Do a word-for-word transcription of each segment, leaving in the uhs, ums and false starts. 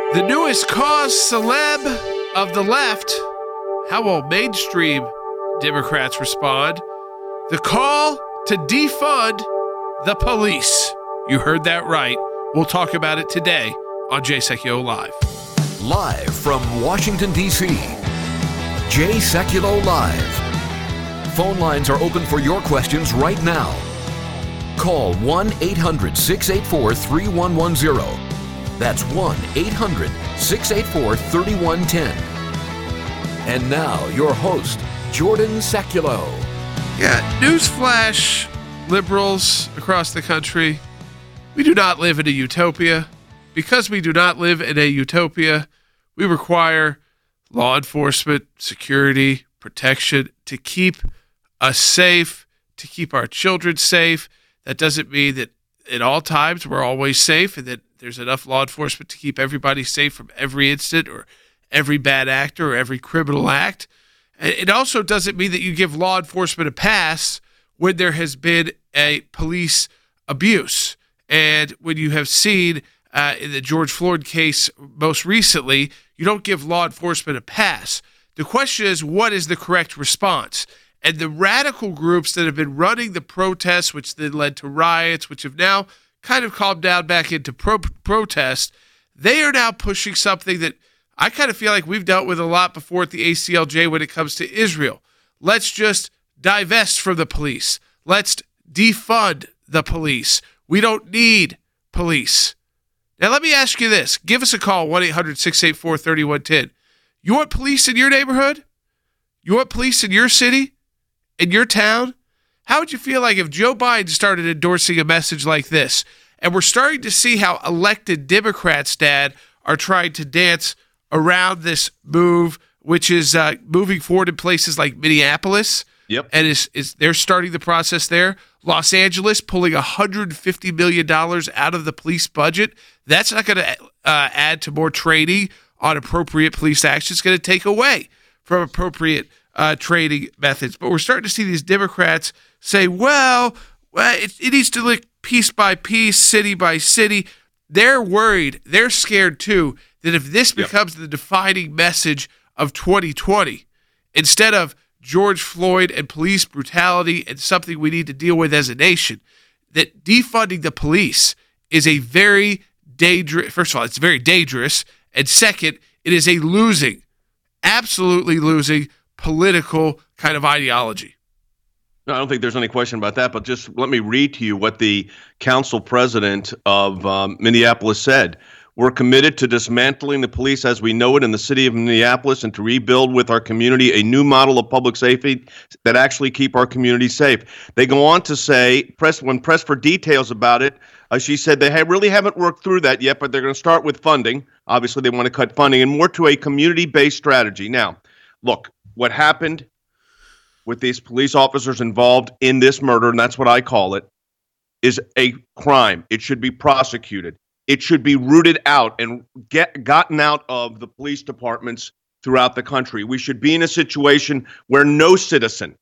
The newest cause celeb of the left. How will mainstream Democrats respond? The call to defund the police. You heard that right. We'll talk about it today on Jay Sekulow Live. Live from Washington, D C, Jay Sekulow Live. Phone lines are open for your questions right now. Call one eight hundred six eight four three one one zero. That's one eight hundred six eight four three one one zero. And now, your host, Jordan Sekulow. Yeah, newsflash, liberals across the country. We do not live in a utopia. Because we do not live in a utopia, we require law enforcement, security, protection to keep us safe, to keep our children safe. That doesn't mean that at all times we're always safe and that there's enough law enforcement to keep everybody safe from every incident or every bad actor or every criminal act. And it also doesn't mean that you give law enforcement a pass when there has been a police abuse. And when you have seen uh, in the George Floyd case most recently, you don't give law enforcement a pass. The question is, what is the correct response? And the radical groups that have been running the protests, which then led to riots, which have now kind of calmed down back into pro- protest, they are now pushing something that I kind of feel like we've dealt with a lot before at the A C L J when it comes to Israel. Let's just divest from the police. Let's defund the police. We don't need police. Now, let me ask you this. Give us a call, one eight hundred six eight four three one one zero. You want police in your neighborhood? You want police in your city? In your town? How would you feel like if Joe Biden started endorsing a message like this? And we're starting to see how elected Democrats, Dad, are trying to dance around this move, which is uh, moving forward in places like Minneapolis. Yep. And is is they're starting the process there. Los Angeles pulling one hundred fifty million dollars out of the police budget. That's not going to uh, add to more training on appropriate police action. It's going to take away from appropriate uh, training methods. But we're starting to see these Democrats say, well, well it, it needs to look piece by piece, city by city. They're worried. They're scared, too, that if this Yep. becomes the defining message of twenty twenty, instead of George Floyd and police brutality and something we need to deal with as a nation, that defunding the police is a very dangerous, first of all, it's very dangerous, and second, it is a losing, absolutely losing political kind of ideology. No, I don't think there's any question about that, but just let me read to you what the council president of um, Minneapolis said. We're committed to dismantling the police as we know it in the city of Minneapolis and to rebuild with our community a new model of public safety that actually keep our community safe. They go on to say, press, when pressed for details about it, uh, she said they have, really haven't worked through that yet, but they're going to start with funding. Obviously, they want to cut funding and more to a community-based strategy. Now, look, what happened with these police officers involved in this murder, and that's what I call it, is a crime. It should be prosecuted. It should be rooted out and get gotten out of the police departments throughout the country. We should be in a situation where no citizen,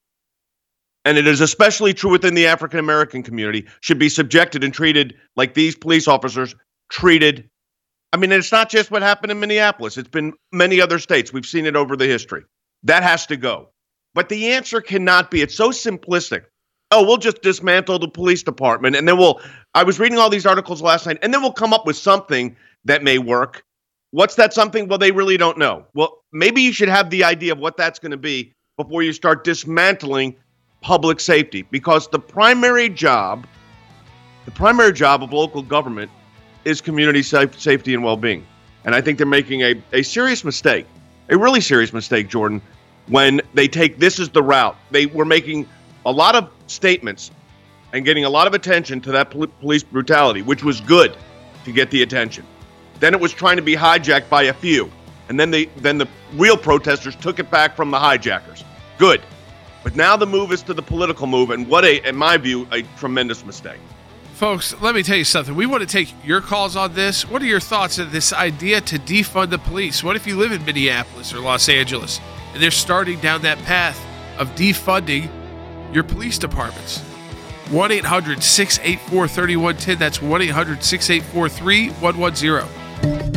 and it is especially true within the African American community, should be subjected and treated like these police officers treated. I mean, it's not just what happened in Minneapolis. It's been many other states. We've seen it over the history. That has to go. But the answer cannot be, it's so simplistic. Oh, we'll just dismantle the police department, and then we'll, I was reading all these articles last night, and then we'll come up with something that may work. What's that something? Well, they really don't know. Well, maybe you should have the idea of what that's going to be before you start dismantling public safety, because the primary job, the primary job of local government is community safe, safety and well-being. And I think they're making a, a serious mistake, a really serious mistake, Jordan, when they take this as the route. They were making a lot of statements and getting a lot of attention to that pol- police brutality, which was good to get the attention. Then it was trying to be hijacked by a few. And then they, then the real protesters took it back from the hijackers. Good. But now the move is to the political move, and what a, in my view, a tremendous mistake. Folks, let me tell you something. We want to take your calls on this. What are your thoughts on this idea to defund the police? What if you live in Minneapolis or Los Angeles and they're starting down that path of defunding your police departments? one eight hundred six eight four three one one zero. That's one eight hundred six eight four three one one zero.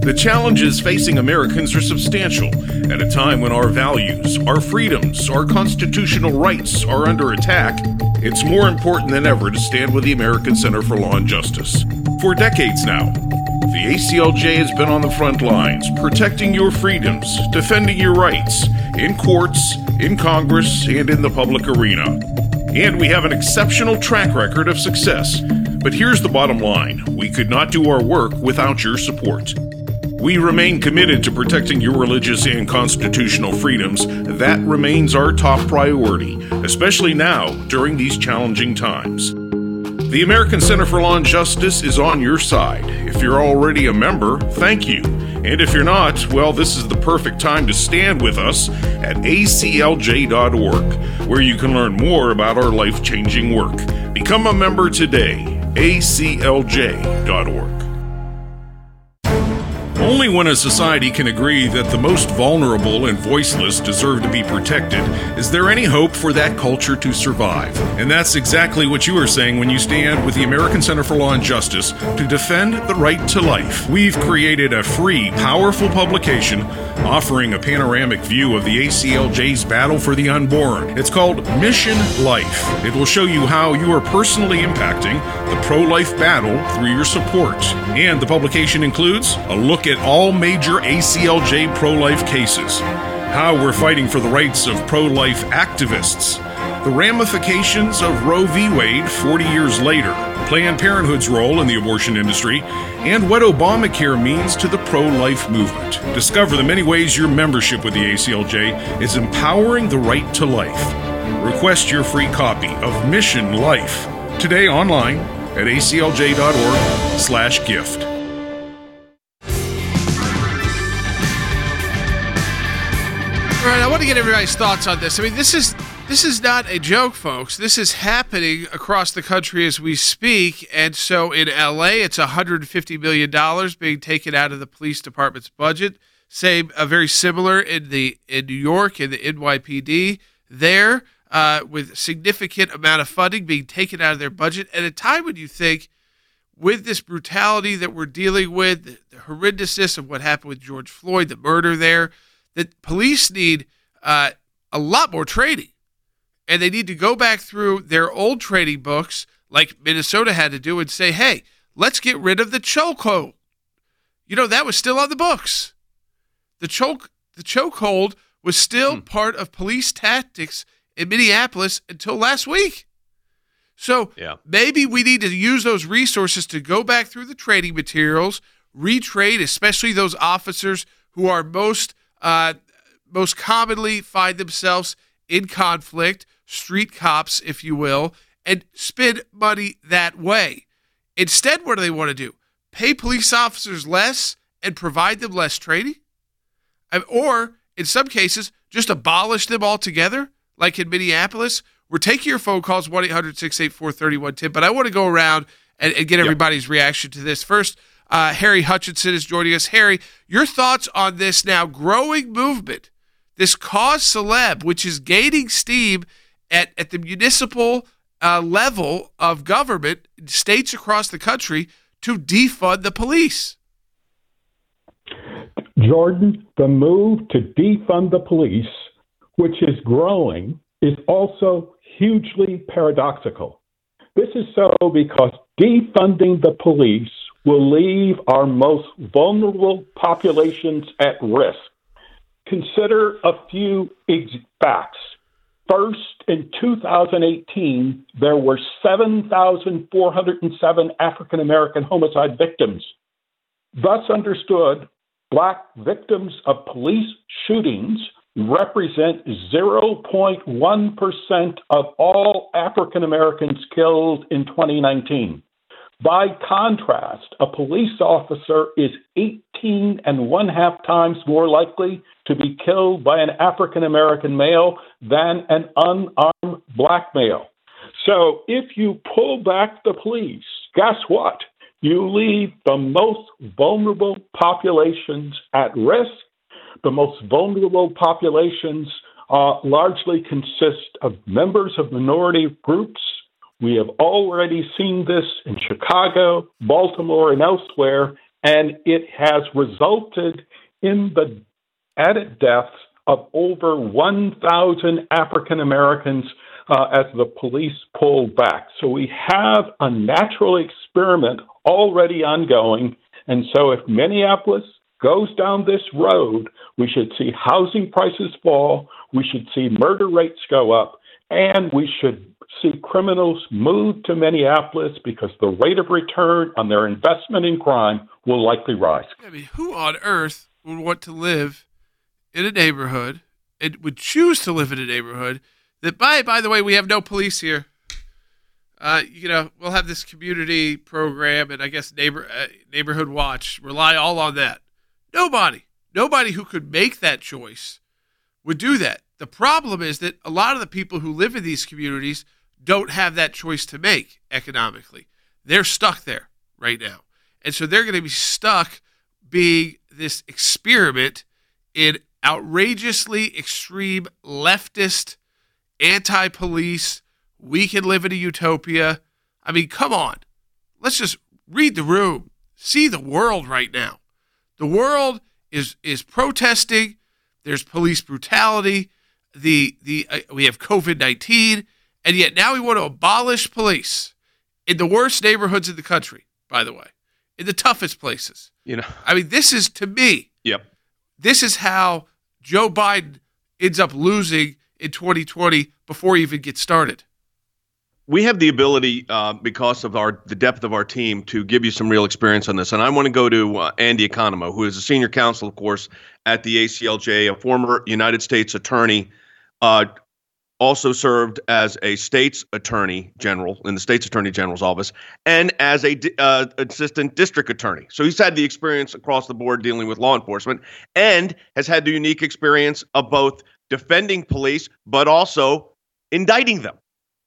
The challenges facing Americans are substantial at a time when our values, our freedoms, our constitutional rights are under attack. It's more important than ever to stand with the American Center for Law and Justice. For decades now, the A C L J has been on the front lines, protecting your freedoms, defending your rights, in courts, in Congress, and in the public arena. And we have an exceptional track record of success. But here's the bottom line. We could not do our work without your support. We remain committed to protecting your religious and constitutional freedoms. That remains our top priority, especially now during these challenging times. The American Center for Law and Justice is on your side. If you're already a member, thank you. And if you're not, well, this is the perfect time to stand with us at A C L J dot org, where you can learn more about our life-changing work. Become a member today, A C L J dot org. Only when a society can agree that the most vulnerable and voiceless deserve to be protected is there any hope for that culture to survive. And that's exactly what you are saying when you stand with the American Center for Law and Justice to defend the right to life. We've created a free, powerful publication offering a panoramic view of the A C L J's battle for the unborn. It's called Mission Life. It will show you how you are personally impacting the pro-life battle through your support. And the publication includes a look at all major A C L J pro-life cases, how we're fighting for the rights of pro-life activists, the ramifications of Roe v. Wade forty years later, Planned Parenthood's role in the abortion industry, and what Obamacare means to the pro-life movement. Discover the many ways your membership with the A C L J is empowering the right to life. Request your free copy of Mission Life today online at A C L J dot org slash gift. All right, I want to get everybody's thoughts on this. I mean, this is this is not a joke, folks. This is happening across the country as we speak. And so in L A, it's one hundred fifty million dollars being taken out of the police department's budget. Same, uh, very similar in the in New York, in the N Y P D there, uh, with significant amount of funding being taken out of their budget at a time when you think, with this brutality that we're dealing with, the, the horrendousness of what happened with George Floyd, the murder there, that police need uh, a lot more training. And they need to go back through their old training books, like Minnesota had to do, and say, hey, let's get rid of the chokehold. You know, that was still on the books. The choke, the chokehold was still hmm. part of police tactics in Minneapolis until last week. So yeah. maybe we need to use those resources to go back through the training materials, retrain, especially those officers who are most uh, most commonly find themselves in conflict, street cops, if you will, and spend money that way. Instead, what do they want to do? Pay police officers less and provide them less training? Or, in some cases, just abolish them altogether, like in Minneapolis? We're taking your phone calls, one eight hundred six eight four three one one zero, but I want to go around and, and get everybody's yep. reaction to this. First, uh, Harry Hutchinson is joining us. Harry, your thoughts on this now growing movement, this cause celeb, which is gaining steam at, at the municipal uh, level of government, states across the country, to defund the police? Jordan, the move to defund the police, which is growing, is also hugely paradoxical. This is so because defunding the police will leave our most vulnerable populations at risk. Consider a few ex- facts. First, in two thousand eighteen, there were seven thousand four hundred seven African American homicide victims. Thus understood, Black victims of police shootings represent zero point one percent of all African Americans killed in twenty nineteen. By contrast, a police officer is eighteen and one half times more likely to be killed by an African American male than an unarmed Black male. So if you pull back the police, guess what? You leave the most vulnerable populations at risk. The most vulnerable populations uh, largely consist of members of minority groups. We have already seen this in Chicago, Baltimore, and elsewhere, And it has resulted in the added deaths of over one thousand African Americans uh, as the police pulled back. So we have a natural experiment already ongoing. And so if Minneapolis goes down this road, we should see housing prices fall, we should see murder rates go up, and we should see criminals move to Minneapolis because the rate of return on their investment in crime will likely rise. I mean, who on earth would want to live in a neighborhood and would choose to live in a neighborhood that, by by the way, we have no police here. Uh, you know, we'll have this community program and I guess neighbor uh, neighborhood watch, rely all on that. Nobody, nobody who could make that choice would do that. The problem is that a lot of the people who live in these communities don't have that choice to make economically. They're stuck there right now. And so they're going to be stuck being this experiment in outrageously extreme leftist, anti-police, we can live in a utopia. I mean, come on. Let's just read the room. See the world right now. The world is is protesting. There's police brutality. The the uh, we have covid nineteen, and yet now we want to abolish police in the worst neighborhoods in the country, by the way, in the toughest places. You know, I mean, this is, to me, yep. This is how Joe Biden ends up losing in twenty twenty before he even gets started. We have the ability, uh, because of our the depth of our team, to give you some real experience on this. And I want to go to uh, Andy Economo, who is a senior counsel, of course, at the A C L J, a former United States attorney, uh, also served as a state's attorney general in the state's attorney general's office, and as a uh, assistant district attorney. So he's had the experience across the board dealing with law enforcement, and has had the unique experience of both defending police, but also indicting them.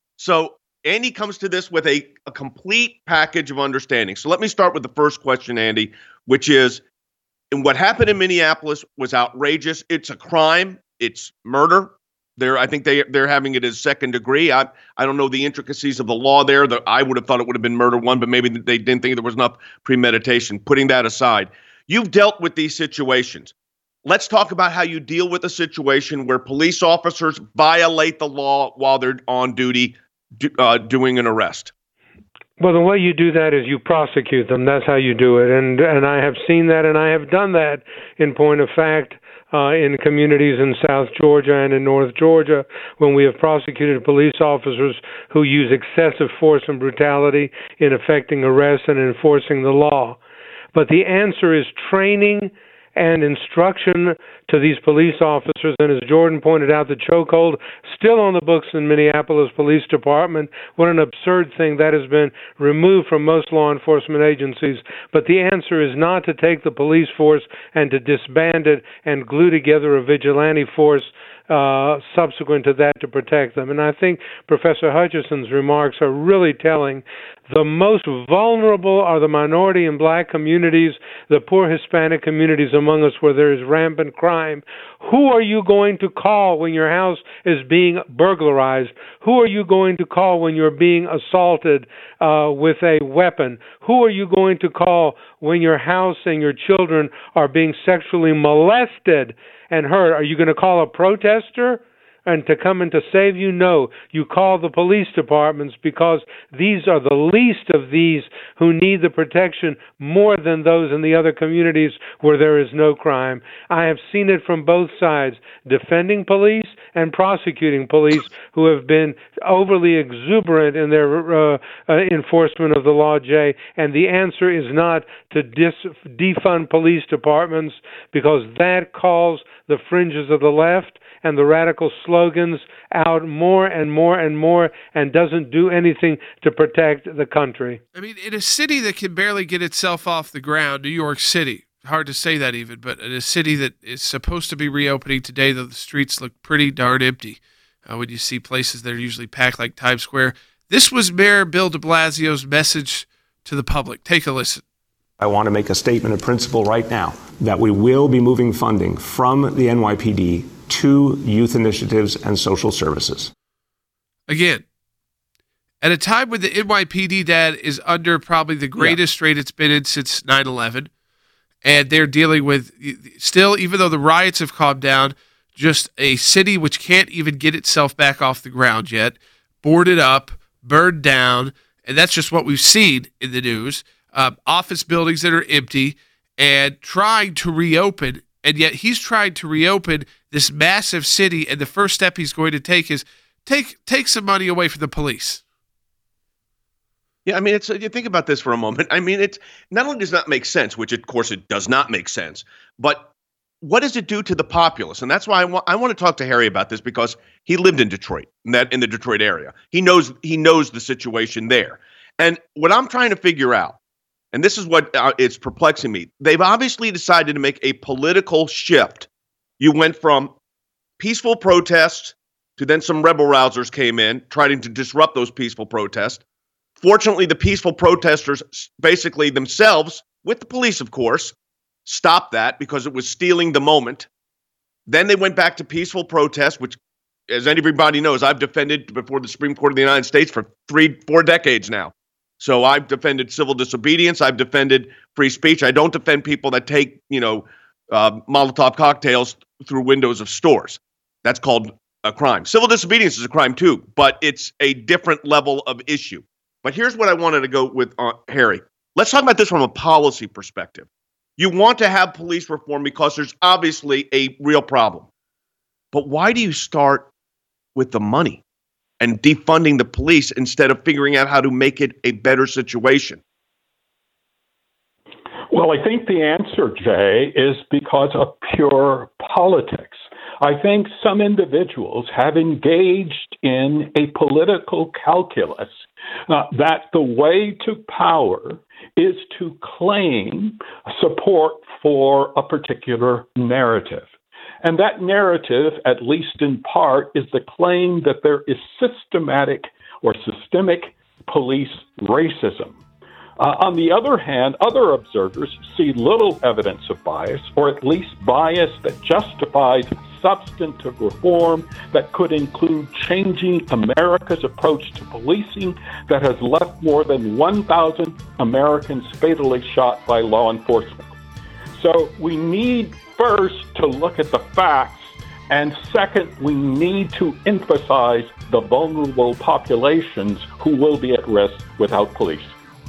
So Andy comes to this with a, a complete package of understanding. So let me start with the first question, Andy, which is, and what happened in Minneapolis was outrageous. It's a crime. It's murder. They're, I think they, they're having it as second degree. I, I don't know the intricacies of the law there. The, I would have thought it would have been murder one, but maybe they didn't think there was enough premeditation. Putting that aside, you've dealt with these situations. Let's talk about how you deal with a situation where police officers violate the law while they're on duty, do, uh, doing an arrest. Well, the way you do that is you prosecute them. That's how you do it. And and I have seen that, and I have done that, in point of fact, uh, in communities in South Georgia and in North Georgia, when we have prosecuted police officers who use excessive force and brutality in effecting arrests and enforcing the law. But the answer is training and instruction to these police officers. And as Jordan pointed out, the chokehold still on the books in Minneapolis Police Department. What an absurd thing that has been removed from most law enforcement agencies. But the answer is not to take the police force and to disband it and glue together a vigilante force Uh, subsequent to that to protect them. And I think Professor Hutchison's remarks are really telling. The most vulnerable are the minority and black communities, the poor Hispanic communities among us where there is rampant crime. Who are you going to call when your house is being burglarized? Who are you going to call when you're being assaulted uh, with a weapon? Who are you going to call when your house and your children are being sexually molested and hurt? Are you going to call a protester and to come in to save you? No, you call the police departments, because these are the least of these who need the protection more than those in the other communities where there is no crime. I have seen it from both sides, defending police and prosecuting police who have been overly exuberant in their uh, uh, enforcement of the law, Jay. And the answer is not to dis- defund police departments, because that calls the fringes of the left and the radical slogans out more and more and more, and doesn't do anything to protect the country. I mean, in a city that can barely get itself off the ground, New York City, hard to say that even, but in a city that is supposed to be reopening today, though the streets look pretty darn empty uh, when you see places that are usually packed like Times Square. This was Mayor Bill de Blasio's message to the public. Take a listen. I want to make a statement of principle right now that we will be moving funding from the N Y P D to youth initiatives and social services. Again, at a time when the N Y P D data is under probably the greatest yeah. rate it's been in since nine eleven, and they're dealing with still, even though the riots have calmed down, just a city which can't even get itself back off the ground yet, boarded up, burned down, and that's just what we've seen in the news. Uh, office buildings that are empty and trying to reopen, and yet he's trying to reopen this massive city, and the first step he's going to take is take take some money away from the police. Yeah, I mean, it's you think about this for a moment. I mean, it's not only does not make sense, which of course it does not make sense, but what does it do to the populace? And that's why I want I want to talk to Harry about this, because he lived in Detroit, in that in the Detroit area. He knows he knows the situation there. And what I'm trying to figure out, and this is what uh, it's perplexing me, they've obviously decided to make a political shift. You went from peaceful protests to then some rebel rousers came in trying to disrupt those peaceful protests. Fortunately, the peaceful protesters basically themselves, with the police, of course, stopped that because it was stealing the moment. Then they went back to peaceful protest, which, as everybody knows, I've defended before the Supreme Court of the United States for three, four decades now. So I've defended civil disobedience. I've defended free speech. I don't defend people that take, you know, uh, Molotov cocktails through windows of stores. That's called a crime. Civil disobedience is a crime too, but it's a different level of issue. But here's what I wanted to go with, uh, Harry. Let's talk about this from a policy perspective. You want to have police reform because there's obviously a real problem. But why do you start with the money and defunding the police instead of figuring out how to make it a better situation? Well, I think the answer, Jay, is because of pure politics. I think some individuals have engaged in a political calculus uh, that the way to power is to claim support for a particular narrative. And that narrative, at least in part, is the claim that there is systematic or systemic police racism. Uh, on the other hand, other observers see little evidence of bias, or at least bias that justifies substantive reform that could include changing America's approach to policing that has left more than one thousand Americans fatally shot by law enforcement. So we need first to look at the facts, and second, we need to emphasize the vulnerable populations who will be at risk without police.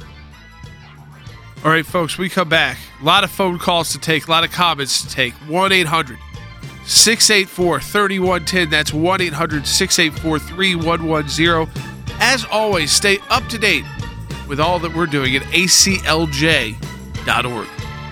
All right, folks, we come back. A lot of phone calls to take, a lot of comments to take. one eight hundred six eight four three one one zero. That's one eight hundred six eight four three one one zero. As always, stay up to date with all that we're doing at A C L J dot org.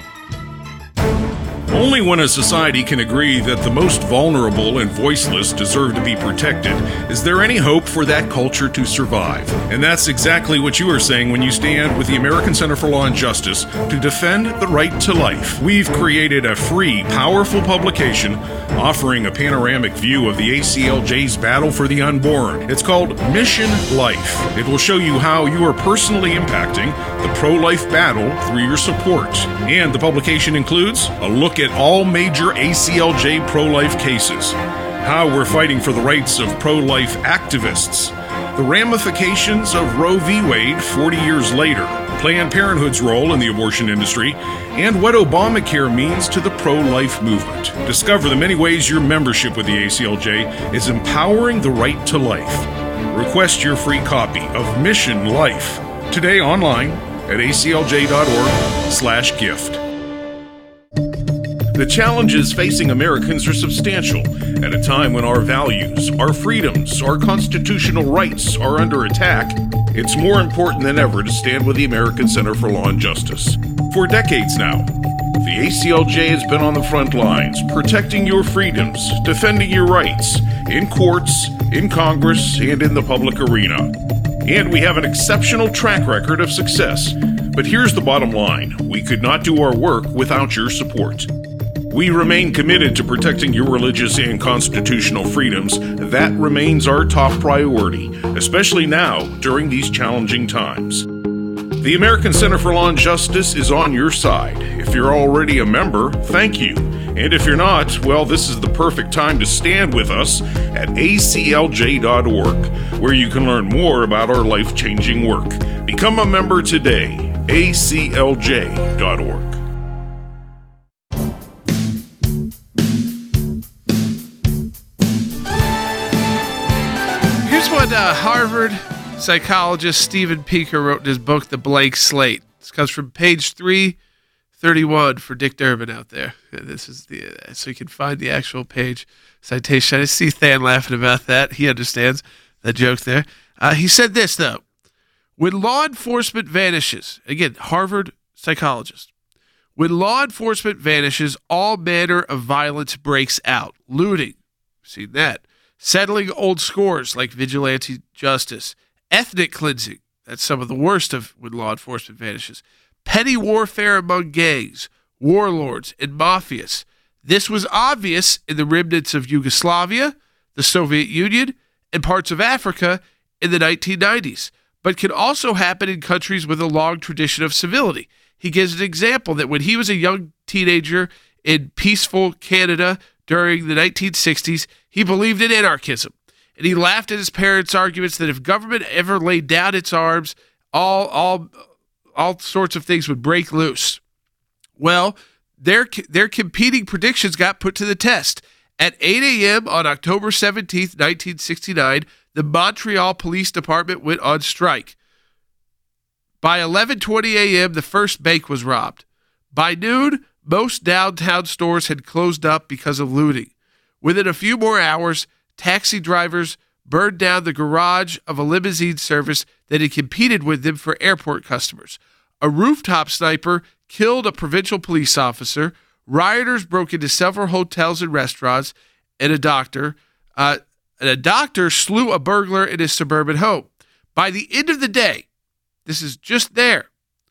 Only when a society can agree that the most vulnerable and voiceless deserve to be protected is there any hope for that culture to survive. And that's exactly what you are saying when you stand with the American Center for Law and Justice to defend the right to life. We've created a free, powerful publication offering a panoramic view of the A C L J's battle for the unborn. It's called Mission Life. It will show you how you are personally impacting the pro-life battle through your support. And the publication includes a look at all major A C L J pro-life cases, how we're fighting for the rights of pro-life activists, the ramifications of Roe v. Wade forty years later, Planned Parenthood's role in the abortion industry, and what Obamacare means to the pro-life movement. Discover the many ways your membership with the A C L J is empowering the right to life. Request your free copy of Mission Life today online at A C L J dot org slash gift. The challenges facing Americans are substantial at a time when our values, our freedoms, our constitutional rights are under attack. It's more important than ever to stand with the American Center for Law and Justice. For decades now, the A C L J has been on the front lines, protecting your freedoms, defending your rights, in courts, in Congress, and in the public arena. And we have an exceptional track record of success. But here's the bottom line. We could not do our work without your support. We remain committed to protecting your religious and constitutional freedoms. That remains our top priority, especially now during these challenging times. The American Center for Law and Justice is on your side. If you're already a member, thank you. And if you're not, well, this is the perfect time to stand with us at A C L J dot org, where you can learn more about our life-changing work. Become a member today, A C L J dot org. renowned uh, Harvard psychologist Steven Pinker wrote in his book, The Blank Slate. This comes from page three thirty-one for Dick Durbin out there. This is the uh, so you can find the actual page citation. I see Than laughing about that. He understands that joke there. Uh, he said this, though. When law enforcement vanishes, again, Harvard psychologist, when law enforcement vanishes, all manner of violence breaks out. Looting, seen that. Settling old scores like vigilante justice. Ethnic cleansing, that's some of the worst of when law enforcement vanishes. Petty warfare among gangs, warlords, and mafias. This was obvious in the remnants of Yugoslavia, the Soviet Union, and parts of Africa in the nineteen nineties, but can also happen in countries with a long tradition of civility. He gives an example that when he was a young teenager in peaceful Canada during the nineteen sixties, he believed in anarchism, and he laughed at his parents' arguments that if government ever laid down its arms, all all all sorts of things would break loose. Well, their their competing predictions got put to the test. At eight a.m. on October seventeenth, nineteen sixty-nine, the Montreal Police Department went on strike. By eleven twenty a.m., the first bank was robbed. By noon, most downtown stores had closed up because of looting. Within a few more hours, taxi drivers burned down the garage of a limousine service that had competed with them for airport customers. A rooftop sniper killed a provincial police officer. Rioters broke into several hotels and restaurants, and a doctor, uh, and a doctor slew a burglar in his suburban home. By the end of the day, this is just there,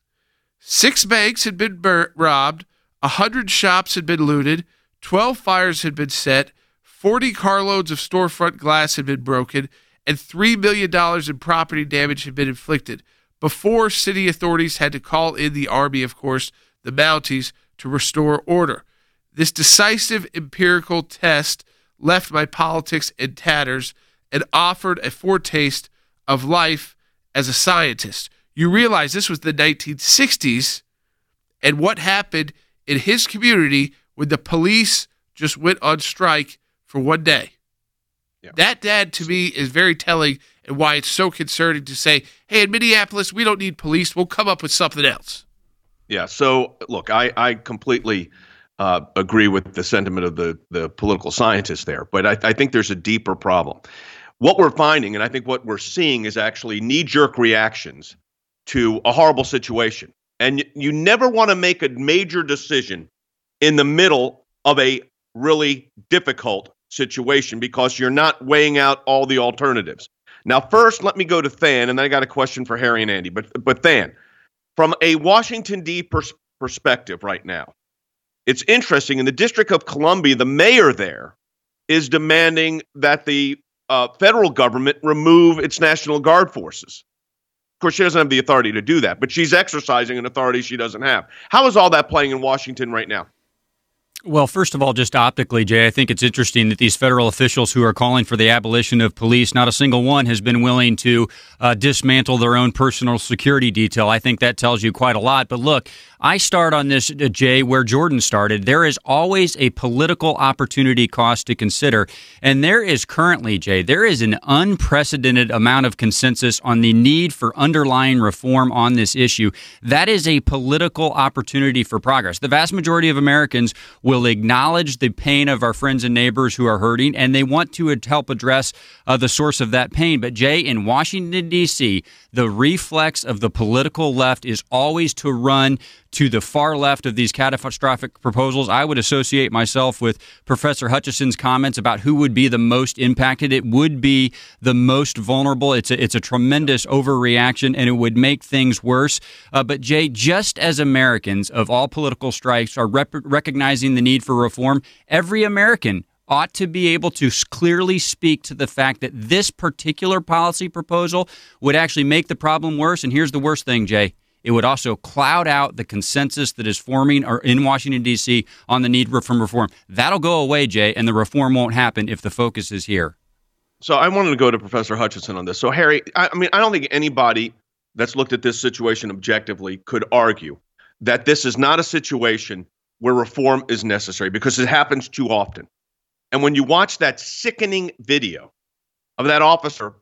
six banks had been bur- robbed, a hundred shops had been looted, twelve fires had been set, forty carloads of storefront glass had been broken, and three million dollars in property damage had been inflicted, before city authorities had to call in the army, of course, the Mounties, to restore order. This decisive empirical test left my politics in tatters and offered a foretaste of life as a scientist. You realize this was the nineteen sixties, and what happened in his community when the police just went on strike for one day. Yeah. That, Dad, to me, is very telling, and why it's so concerning to say, hey, in Minneapolis, we don't need police. We'll come up with something else. Yeah, so, look, I, I completely uh, agree with the sentiment of the, the political scientists there, but I, I think there's a deeper problem. What we're finding, and I think what we're seeing, is actually knee-jerk reactions to a horrible situation. And you, you never want to make a major decision in the middle of a really difficult situation because you're not weighing out all the alternatives. Now, first, let me go to Than, and then I got a question for Harry and Andy. But, but Than, from a Washington, D C pers- perspective right now, it's interesting. In the District of Columbia, the mayor there is demanding that the uh, federal government remove its National Guard forces. Of course, she doesn't have the authority to do that, but she's exercising an authority she doesn't have. How is all that playing in Washington right now? Well, first of all, just optically, Jay, I think it's interesting that these federal officials who are calling for the abolition of police, not a single one has been willing to uh, dismantle their own personal security detail. I think that tells you quite a lot. But look, I start on this, uh, Jay, where Jordan started. There is always a political opportunity cost to consider. And there is currently, Jay, there is an unprecedented amount of consensus on the need for underlying reform on this issue. That is a political opportunity for progress. The vast majority of Americans will acknowledge the pain of our friends and neighbors who are hurting, and they want to help address uh, the source of that pain. But, Jay, in Washington, D C, the reflex of the political left is always to run to the far left of these catastrophic proposals. I would associate myself with Professor Hutchison's comments about who would be the most impacted. It would be the most vulnerable. It's a, it's a tremendous overreaction, and it would make things worse. Uh, but, Jay, just as Americans of all political stripes are rep- recognizing the need for reform, every American ought to be able to clearly speak to the fact that this particular policy proposal would actually make the problem worse. And here's the worst thing, Jay. It would also cloud out the consensus that is forming or in Washington, D C on the need for reform. That'll go away, Jay, and the reform won't happen if the focus is here. So I wanted to go to Professor Hutchison on this. So, Harry, I, I mean, I don't think anybody that's looked at this situation objectively could argue that this is not a situation where reform is necessary because it happens too often. And when you watch that sickening video of that officer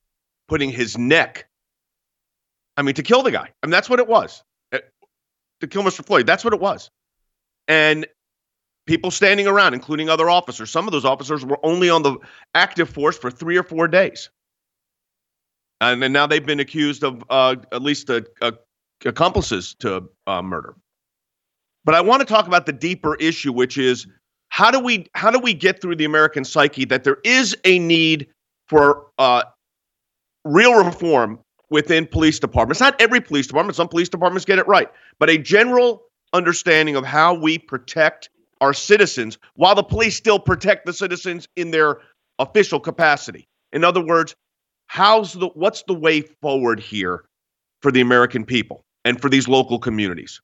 putting his neck, I mean, to kill the guy. I mean, that's what it was. To kill Mister Floyd. That's what it was. And people standing around, including other officers. Some of those officers were only on the active force for three or four days. And then now they've been accused of uh, at least uh, uh, accomplices to uh, murder. But I want to talk about the deeper issue, which is how do we how do we get through the American psyche that there is a need for uh, real reform within police departments? Not every police department. Some police departments get it right. But a general understanding of how we protect our citizens while the police still protect the citizens in their official capacity. In other words, how's the what's the way forward here for the American people and for these local communities?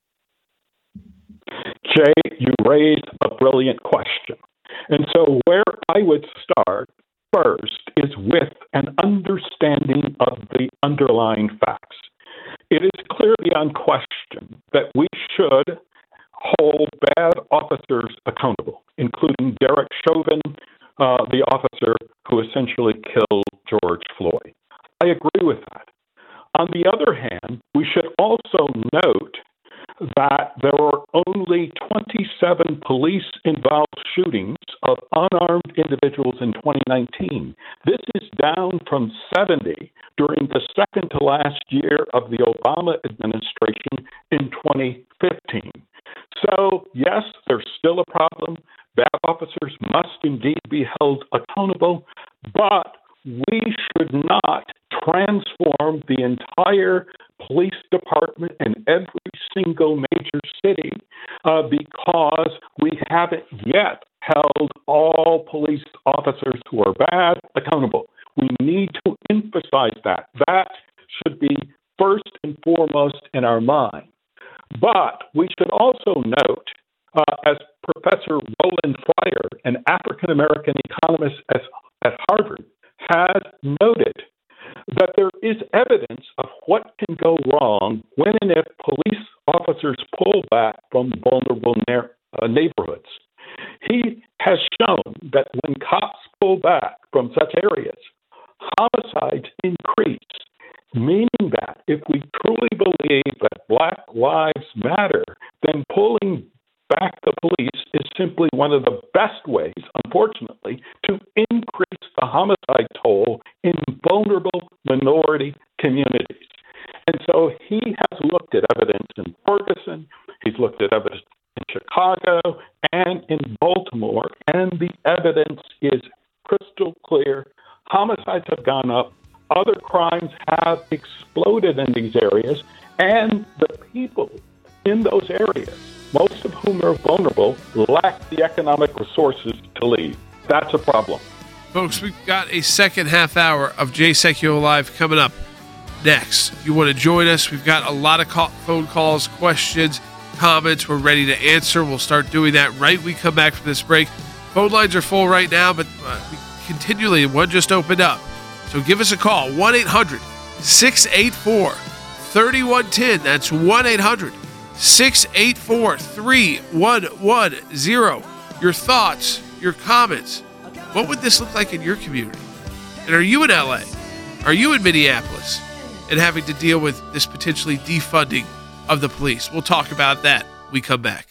Jay, you raised a brilliant question. And so where I would start first is with an understanding of the underlying facts. It is clearly unquestioned that we should hold bad officers accountable, including Derek Chauvin, uh, the officer who essentially killed George Floyd. I agree with that. On the other hand, we should also note that there were only twenty-seven police-involved shootings of unarmed individuals in twenty nineteen. This is down from seventy during the second to last year of the Obama administration in twenty fifteen. So, yes, there's still a problem. Bad officers must indeed be held accountable, but we should not transform the entire police department in every single major city uh, because we haven't yet held all police officers who are bad accountable. We need to emphasize that. That should be first and foremost in our mind. But we should also note, uh, as Professor Roland Fryer, an African-American economist at, at Harvard, has noted, that there is evidence of what can go wrong when and if police officers pull back from vulnerable na- uh, neighborhoods. He has shown that when cops pull back from such areas, homicides increase, meaning that if we truly believe that Black Lives Matter, then pulling back the police is simply one of the best ways, unfortunately, to increase the homicide toll in vulnerable minority communities. And so he has looked at evidence in Ferguson, he's looked at evidence in Chicago, and in Baltimore, and the evidence is crystal clear. Homicides have gone up, other crimes have exploded in these areas, and the people in those areas, most of whom are vulnerable, lack the economic resources to leave. That's a problem. Folks, we've got a second half hour of Jay Sekulow Live coming up next. If you want to join us, we've got a lot of call, phone calls, questions, comments we're ready to answer. We'll start doing that right when we come back from this break. Phone lines are full right now, but uh, we continually, one just opened up. So give us a call, one eight hundred six eight four three one one zero. That's one eight hundred six eight four three one one zero. Your thoughts, your comments. What would this look like in your community? And are you in L A? Are you in Minneapolis and having to deal with this potentially defunding of the police? We'll talk about that when we come back.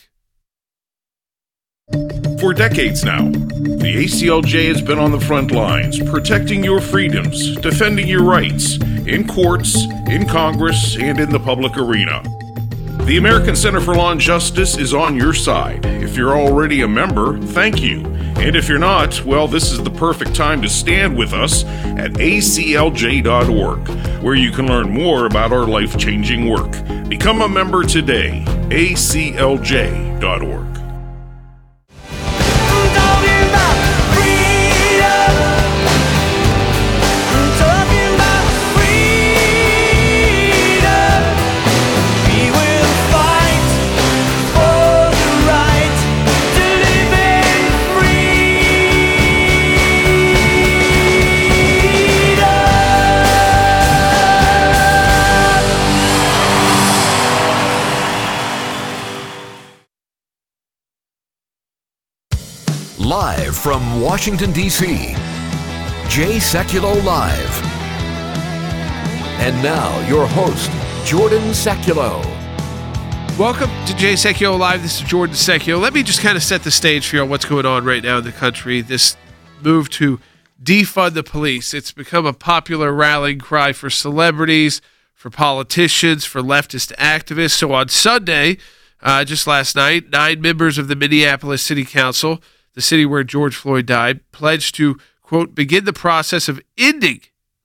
For decades now, the A C L J has been on the front lines, protecting your freedoms, defending your rights, in courts, in Congress, and in the public arena. The American Center for Law and Justice is on your side. If you're already a member, thank you. And if you're not, well, this is the perfect time to stand with us at A C L J dot org, where you can learn more about our life-changing work. Become a member today, A C L J dot org. Live from Washington, D C, Jay Sekulow Live. And now, your host, Jordan Sekulow. Welcome to Jay Sekulow Live. This is Jordan Sekulow. Let me just kind of set the stage for you on what's going on right now in the country. This move to defund the police. It's become a popular rallying cry for celebrities, for politicians, for leftist activists. So on Sunday, uh, just last night, nine members of the Minneapolis City Council, the city where George Floyd died, pledged to, quote, begin the process of ending,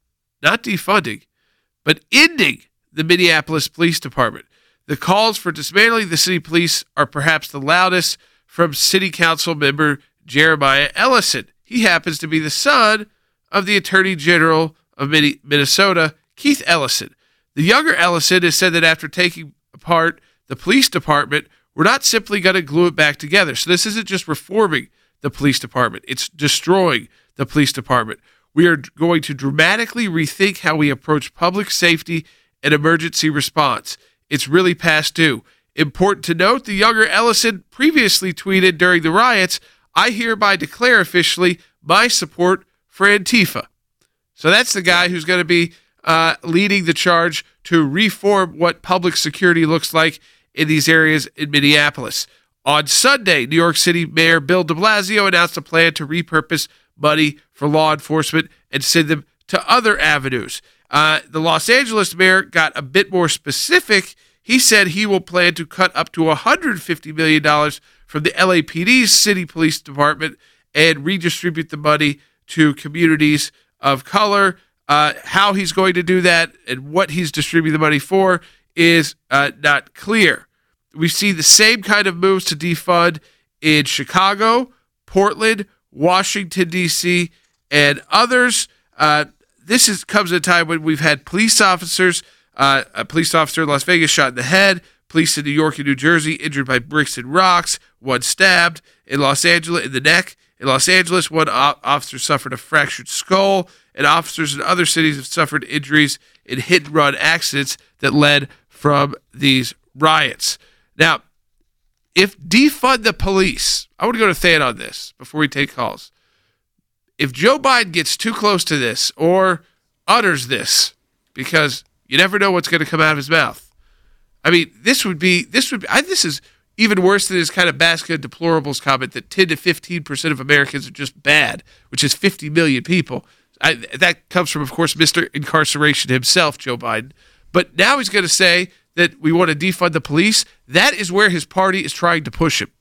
not defunding, but ending the Minneapolis Police Department. The calls for dismantling the city police are perhaps the loudest from City Council member Jeremiah Ellison. He happens to be the son of the Attorney General of Minnesota, Keith Ellison. The younger Ellison has said that after taking apart the police department, we're not simply going to glue it back together. So this isn't just reforming the police department. It's destroying the police department. We are going to dramatically rethink how we approach public safety and emergency response. It's really past due. Important to note, the younger Ellison previously tweeted during the riots, I hereby declare officially my support for Antifa. So that's the guy who's going to be uh, leading the charge to reform what public security looks like in these areas in Minneapolis. On Sunday, New York City Mayor Bill de Blasio announced a plan to repurpose money for law enforcement and send them to other avenues. Uh, the Los Angeles mayor got a bit more specific. He said he will plan to cut up to one hundred fifty million dollars from the L A P D's city police department and redistribute the money to communities of color. Uh, how he's going to do that and what he's distributing the money for is uh, not clear. We see the same kind of moves to defund in Chicago, Portland, Washington, D C, and others. Uh, this is, comes at a time when we've had police officers, uh, a police officer in Las Vegas shot in the head, police in New York and New Jersey injured by bricks and rocks, one stabbed in Los Angeles in the neck. In Los Angeles, one officer suffered a fractured skull, and officers in other cities have suffered injuries in hit-and-run accidents that led from these riots. Now, if defund the police, I want to go to Than on this before we take calls. If Joe Biden gets too close to this or utters this, because you never know what's going to come out of his mouth. I mean, this would be, this would be, I, this is even worse than his kind of basket of deplorables comment that ten to fifteen percent of Americans are just bad, which is fifty million people. I, that comes from, of course, Mister Incarceration himself, Joe Biden. But now he's going to say that we want to defund the police. That is where his party is trying to push him.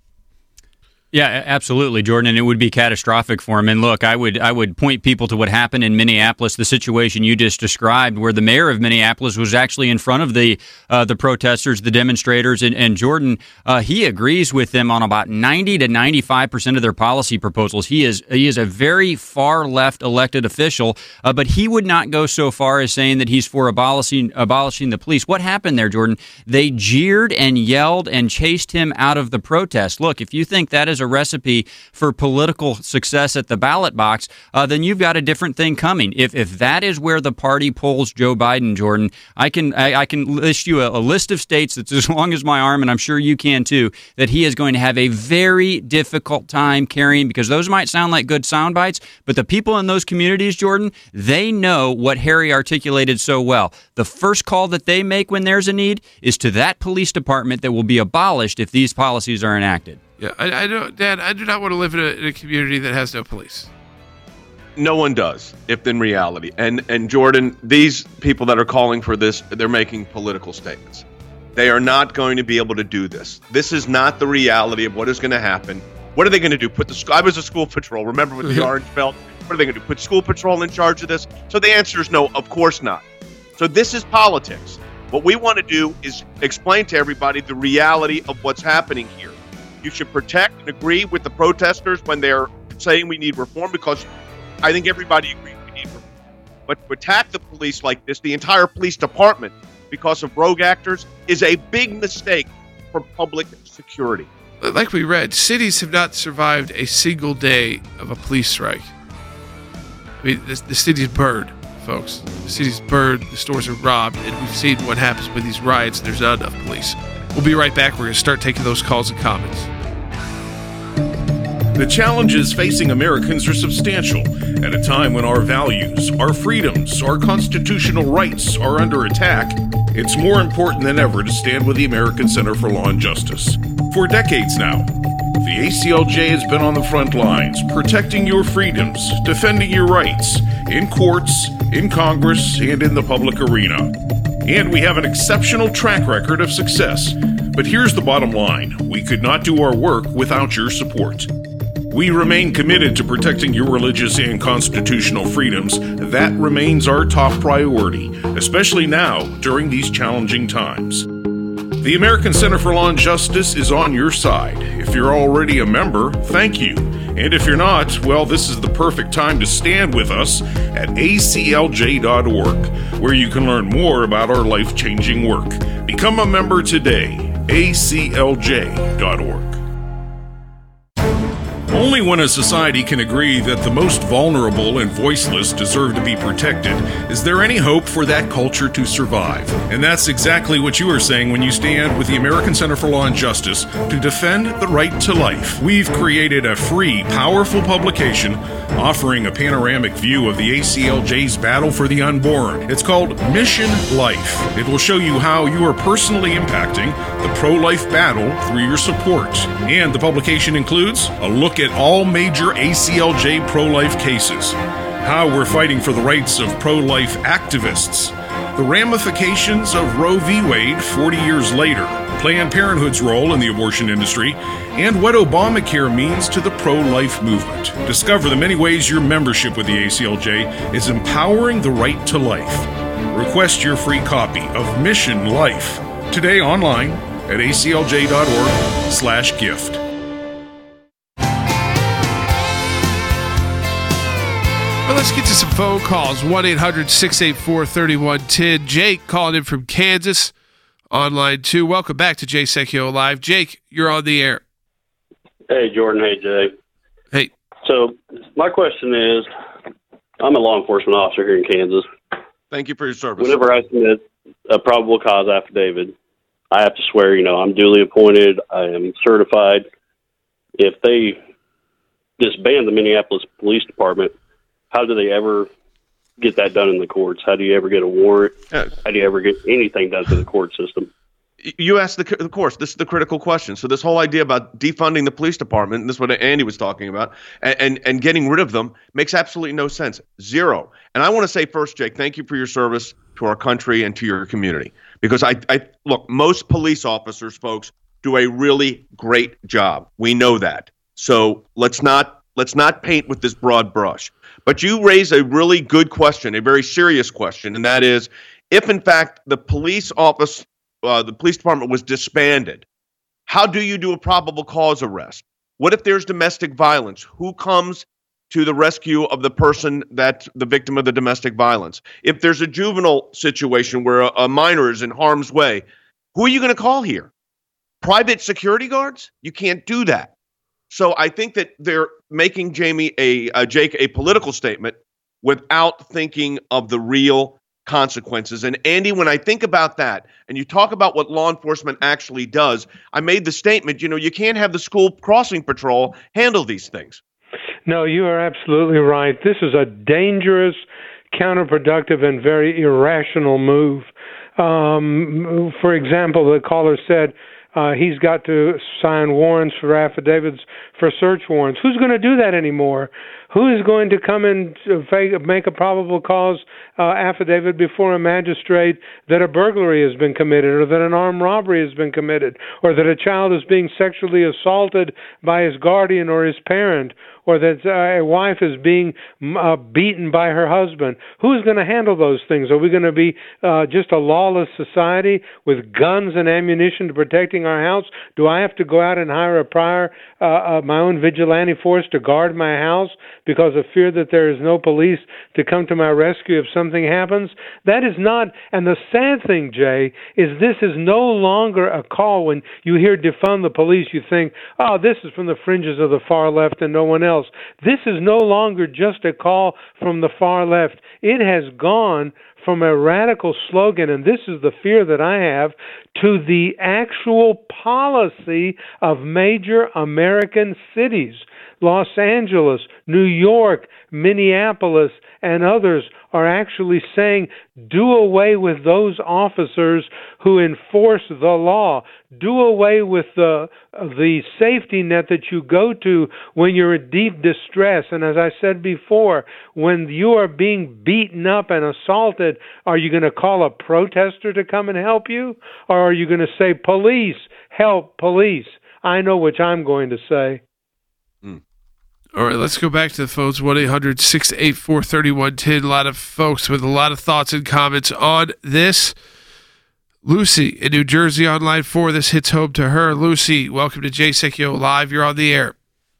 Yeah, absolutely, Jordan, and it would be catastrophic for him. And look, I would I would point people to what happened in Minneapolis, the situation you just described, where the mayor of Minneapolis was actually in front of the uh, the protesters, the demonstrators, and, and Jordan, uh, he agrees with them on about ninety to ninety-five percent of their policy proposals. He is he is a very far left elected official, uh, but he would not go so far as saying that he's for abolishing abolishing the police. What happened there, Jordan? They jeered and yelled and chased him out of the protest. Look, if you think that is a recipe for political success at the ballot box, uh, then you've got a different thing coming. If if that is where the party polls Joe Biden, Jordan, I can I, I can list you a, a list of states that's as long as my arm, and I'm sure you can too, that he is going to have a very difficult time carrying, because those might sound like good sound bites, but the people in those communities, Jordan, they know what Harry articulated so well. The first call that they make when there's a need is to that police department that will be abolished if these policies are enacted. Yeah, I, I don't, Dad, I do not want to live in a, in a community that has no police. No one does, if in reality. And and Jordan, these people that are calling for this, they're making political statements. They are not going to be able to do this. This is not the reality of what is going to happen. What are they going to do? Put the I was a school patrol. Remember with the orange belt? What are they going to do? Put school patrol in charge of this? So the answer is no, of course not. So this is politics. What we want to do is explain to everybody the reality of what's happening here. You should protect and agree with the protesters when they're saying we need reform, because I think everybody agrees we need reform. But to attack the police like this, the entire police department, because of rogue actors, is a big mistake for public security. Like we read, cities have not survived a single day of a police strike. I mean, the, the city's burned, folks. The city's burned, the stores are robbed, and we've seen what happens with these riots. There's not enough police. We'll be right back. We're going to start taking those calls and comments. The challenges facing Americans are substantial at a time when our values, our freedoms, our constitutional rights are under attack. It's more important than ever to stand with the American Center for Law and Justice. For decades now, the A C L J has been on the front lines, protecting your freedoms, defending your rights, in courts, in Congress, and in the public arena. And we have an exceptional track record of success. But here's the bottom line. We could not do our work without your support. We remain committed to protecting your religious and constitutional freedoms. That remains our top priority, especially now during these challenging times. The American Center for Law and Justice is on your side. If you're already a member, thank you. And if you're not, well, this is the perfect time to stand with us at A C L J dot org, where you can learn more about our life-changing work. Become a member today, A C L J dot org. Only when a society can agree that the most vulnerable and voiceless deserve to be protected is there any hope for that culture to survive. And that's exactly what you are saying when you stand with the American Center for Law and Justice to defend the right to life. We've created a free, powerful publication offering a panoramic view of the A C L J's battle for the unborn. It's called Mission Life. It will show you how you are personally impacting the pro-life battle through your support. And the publication includes a look at all major A C L J pro-life cases, how we're fighting for the rights of pro-life activists, the ramifications of Roe v. Wade forty years later, Planned Parenthood's role in the abortion industry, and what Obamacare means to the pro-life movement. Discover the many ways your membership with the A C L J is empowering the right to life. Request your free copy of Mission Life today online at A C L J dot org slash gift. Well, let's get to some phone calls. one eight hundred six eight four three one one zero. Jake calling in from Kansas. Online too. Welcome back to Jay Secchio Live. Jake, you're on the air. Hey, Jordan. Hey, Jay. Hey. So my question is, I'm a law enforcement officer here in Kansas. Thank you for your service. Whenever I submit a probable cause affidavit, I have to swear, you know, I'm duly appointed. I am certified. If they disband the Minneapolis Police Department, how do they ever get that done in the courts? How do you ever get a warrant? Yeah. How do you ever get anything done to the court system? You asked the, of course, this is the critical question. So this whole idea about defunding the police department, and this is what Andy was talking about, and, and, and getting rid of them makes absolutely no sense. Zero. And I want to say first, Jake, thank you for your service to our country and to your community. Because I, I look, most police officers, folks, do a really great job. We know that. So let's not let's not paint with this broad brush. But you raise a really good question, a very serious question, and that is, if in fact the police office, uh, the police department was disbanded, how do you do a probable cause arrest? What if there's domestic violence? Who comes to the rescue of the person that's the victim of the domestic violence? If there's a juvenile situation where a, a minor is in harm's way, who are you going to call here? Private security guards? You can't do that. So I think that they're making Jamie a uh, Jake a political statement without thinking of the real consequences. And Andy, when I think about that, and you talk about what law enforcement actually does, I made the statement, you know, you can't have the school crossing patrol handle these things. No, you are absolutely right. This is a dangerous, counterproductive, and very irrational move. Um, for example, the caller said, Uh, he's got to sign warrants for affidavits for search warrants. Who's going to do that anymore? Who is going to come and make a probable cause uh, affidavit before a magistrate that a burglary has been committed, or that an armed robbery has been committed, or that a child is being sexually assaulted by his guardian or his parent, or that uh, a wife is being uh, beaten by her husband? Who is going to handle those things? Are we going to be uh, just a lawless society with guns and ammunition to protecting our house? Do I have to go out and hire a prior, uh, uh, my own vigilante force to guard my house because of fear that there is no police to come to my rescue if something happens? That is not, and the sad thing, Jay, is this is no longer a call. When you hear defund the police, you think, oh, this is from the fringes of the far left and no one else. This is no longer just a call from the far left. It has gone from a radical slogan, and this is the fear that I have, to the actual policy of major American cities. Los Angeles, New York, Minneapolis, and others are actually saying, do away with those officers who enforce the law. Do away with the the safety net that you go to when you're in deep distress. And as I said before, when you are being beaten up and assaulted, are you going to call a protester to come and help you? Or are you going to say, police, help, police? I know which I'm going to say. Mm. All right, let's go back to the phones, one eight hundred six eight four three one one zero. A lot of folks with a lot of thoughts and comments on this. Lucy in New Jersey on line four. This hits home to her. Lucy, welcome to Jay Sekulow Live. You're on the air.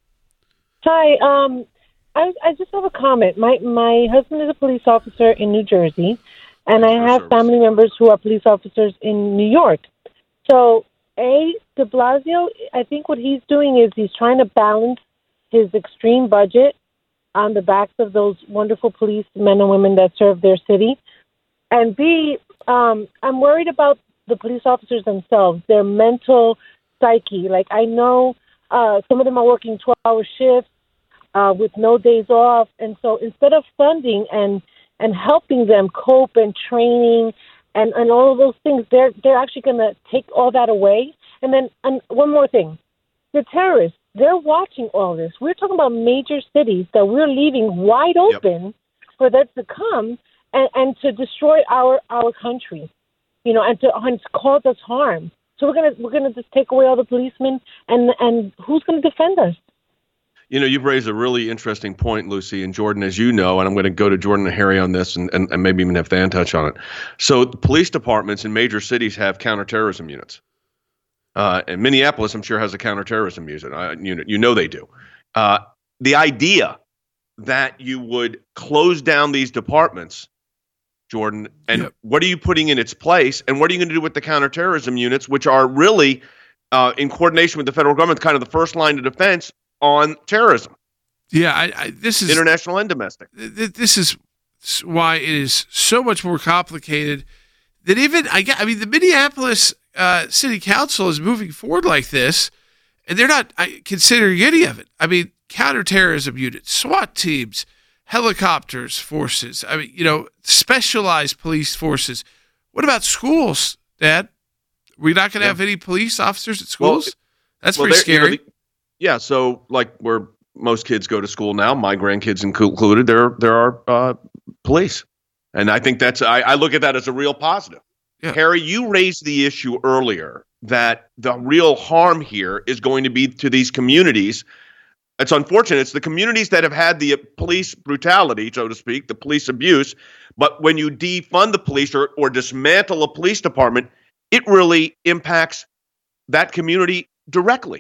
Hi. Um, I, I just have a comment. My my husband is a police officer in New Jersey, and I have family members who are police officers in New York. So, A, de Blasio, I think what he's doing is he's trying to balance his extreme budget on the backs of those wonderful police men and women that serve their city. And B, um, I'm worried about the police officers themselves, their mental psyche. Like, I know uh, some of them are working twelve-hour shifts uh, with no days off. And so instead of funding and, and helping them cope and training and, and all of those things, they're, they're actually going to take all that away. And then and one more thing, the terrorists, they're watching all this. We're talking about major cities that we're leaving wide open yep. for them to come and, and to destroy our, our country, you know, and to, and to cause us harm. So we're gonna we're gonna just take away all the policemen, and and who's gonna defend us? You know, you've raised a really interesting point, Lucy, and Jordan, as you know, and I'm going to go to Jordan and Harry on this, and, and, and maybe even have Dan touch on it. So the police departments in major cities have counterterrorism units. Uh, and Minneapolis, I'm sure, has a counterterrorism unit. Uh, unit. You know they do. Uh, the idea that you would close down these departments, Jordan, and yep. what are you putting in its place? And what are you going to do with the counterterrorism units, which are really, uh, in coordination with the federal government, kind of the first line of defense on terrorism? Yeah, I, I, this is international and domestic. Th- this is why it is so much more complicated than even, I, I mean, the Minneapolis Uh, city council is moving forward like this, and they're not I, considering any of it. I mean, counterterrorism units, SWAT teams, helicopters forces. I mean, you know, specialized police forces. What about schools, Dad? We're not going to yeah. have any police officers at schools? Well, That's well, pretty scary. You know, the, yeah, so like where most kids go to school now, my grandkids included, there there are uh, police. And I think that's, I, I look at that as a real positive. Yeah. Harry, you raised the issue earlier that the real harm here is going to be to these communities. It's unfortunate. It's the communities that have had the police brutality, so to speak, the police abuse. But when you defund the police or, or dismantle a police department, it really impacts that community directly.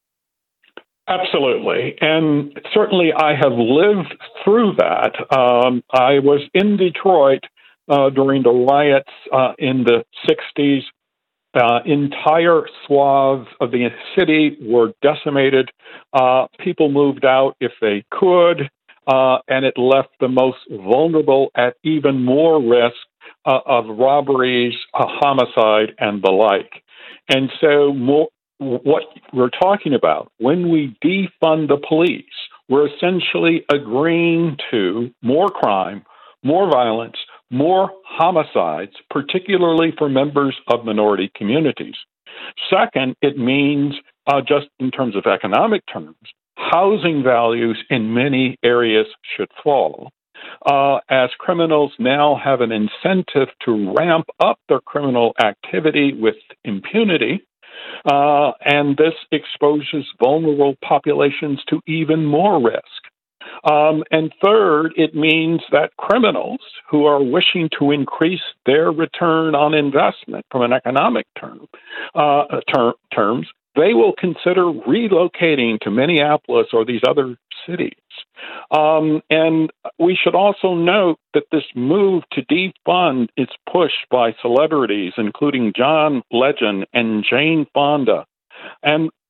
Absolutely. And certainly I have lived through that. Um, I was in Detroit Uh, during the riots uh, in the sixties. Uh, entire swaths of the city were decimated. Uh, people moved out if they could, uh, and it left the most vulnerable at even more risk uh, of robberies, uh, homicide, and the like. And so more, what we're talking about, when we defund the police, we're essentially agreeing to more crime, more violence, more homicides, particularly for members of minority communities. Second, it means, uh, just in terms of economic terms, housing values in many areas should fall, uh, as criminals now have an incentive to ramp up their criminal activity with impunity, uh, and this exposes vulnerable populations to even more risk. Um, and third, it means that criminals who are wishing to increase their return on investment from an economic term, uh, ter- terms, they will consider relocating to Minneapolis or these other cities. Um, and we should also note that this move to defund is pushed by celebrities, including John Legend and Jane Fonda. And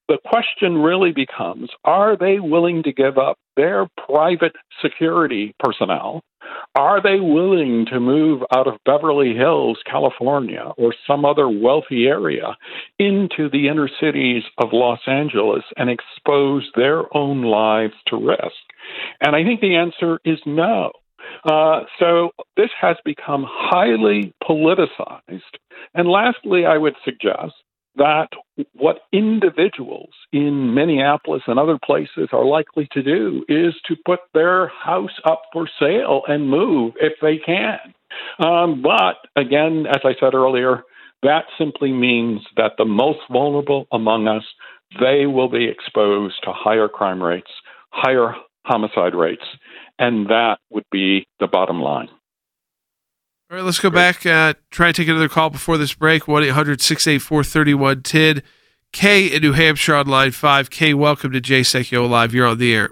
the question really becomes, are they willing to give up their private security personnel? Are they willing to move out of Beverly Hills, California, or some other wealthy area into the inner cities of Los Angeles and expose their own lives to risk? And I think the answer is no. Uh, so this has become highly politicized. And lastly, I would suggest that what individuals in Minneapolis and other places are likely to do is to put their house up for sale and move if they can. Um, but again, as I said earlier, that simply means that the most vulnerable among us, they will be exposed to higher crime rates, higher homicide rates, and that would be the bottom line. All right, let's go back. Uh, try and take another call before this break. one eight hundred six eight four three one one zero. Kay in New Hampshire on line five. Kay, welcome to Jay Sekulow Live. You're on the air.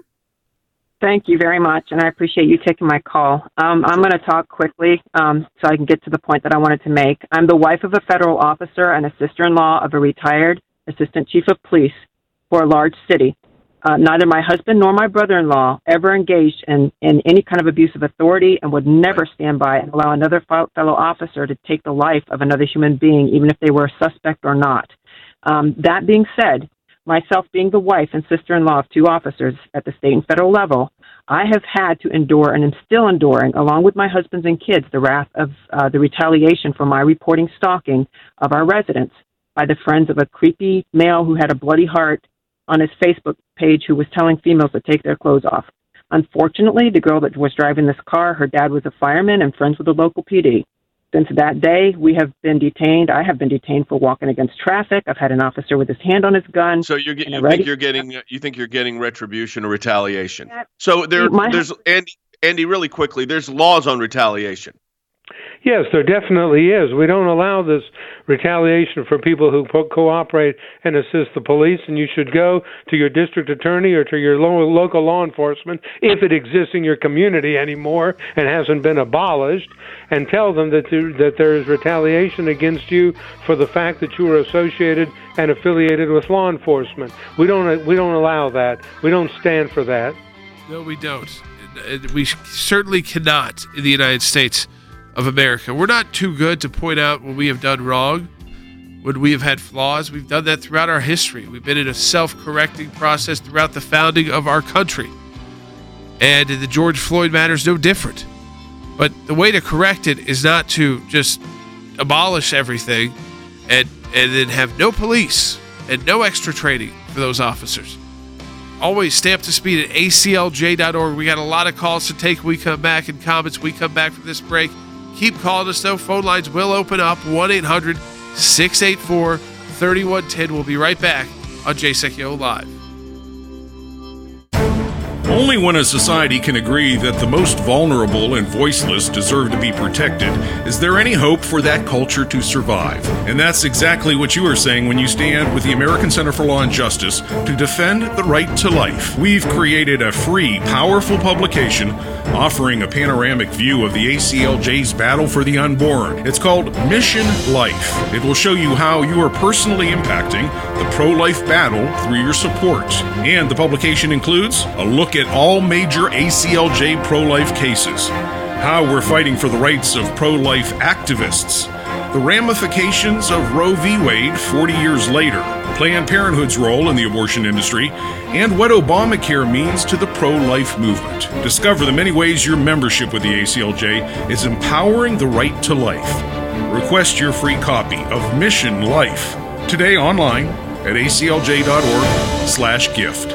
Thank you very much, and I appreciate you taking my call. Um, I'm going to talk quickly um, so I can get to the point that I wanted to make. I'm the wife of a federal officer and a sister-in-law of a retired assistant chief of police for a large city. Uh, neither my husband nor my brother-in-law ever engaged in, in any kind of abuse of authority and would never stand by and allow another fellow officer to take the life of another human being, even if they were a suspect or not. Um, that being said, myself being the wife and sister-in-law of two officers at the state and federal level, I have had to endure and am still enduring, along with my husbands and kids, the wrath of uh, the retaliation for my reporting stalking of our residents by the friends of a creepy male who had a bloody heart on his Facebook page who was telling females to take their clothes off. Unfortunately, the girl that was driving this car, her dad was a fireman and friends with the local P D. Since that day, we have been detained. I have been detained for walking against traffic. I've had an officer with his hand on his gun. So you're, you think you're getting you think you're getting retribution or retaliation? So there, My, there's Andy, Andy, really quickly, there's laws on retaliation. Yes, there definitely is. We don't allow this retaliation for people who co- cooperate and assist the police, and you should go to your district attorney or to your lo- local law enforcement, if it exists in your community anymore and hasn't been abolished, and tell them that there, that there is retaliation against you for the fact that you are associated and affiliated with law enforcement. We don't we don't allow that. We don't stand for that. No, we don't. We certainly cannot in the United States of America. We're not too good to point out when we have done wrong, when we have had flaws. We've done that throughout our history. We've been in a self-correcting process throughout the founding of our country. And the George Floyd matter is no different. But the way to correct it is not to just abolish everything and, and then have no police and no extra training for those officers. Always stay up to speed at A C L J dot org. We got a lot of calls to take. We come back and comments. We come back from this break. Keep calling us, though. Phone lines will open up. one eight hundred six eight four three one one zero. We'll be right back on Jay Sekulow Live. Only when a society can agree that the most vulnerable and voiceless deserve to be protected is there any hope for that culture to survive. And that's exactly what you are saying when you stand with the American Center for Law and Justice to defend the right to life. We've created a free, powerful publication offering a panoramic view of the A C L J's battle for the unborn. It's called Mission Life. It will show you how you are personally impacting the pro-life battle through your support. And the publication includes a look at all major A C L J pro-life cases, how we're fighting for the rights of pro-life activists, the ramifications of Roe v. Wade forty years later, Planned Parenthood's role in the abortion industry, and what Obamacare means to the pro-life movement. Discover the many ways your membership with the A C L J is empowering the right to life. Request your free copy of Mission Life today online at A C L J dot org slash gift.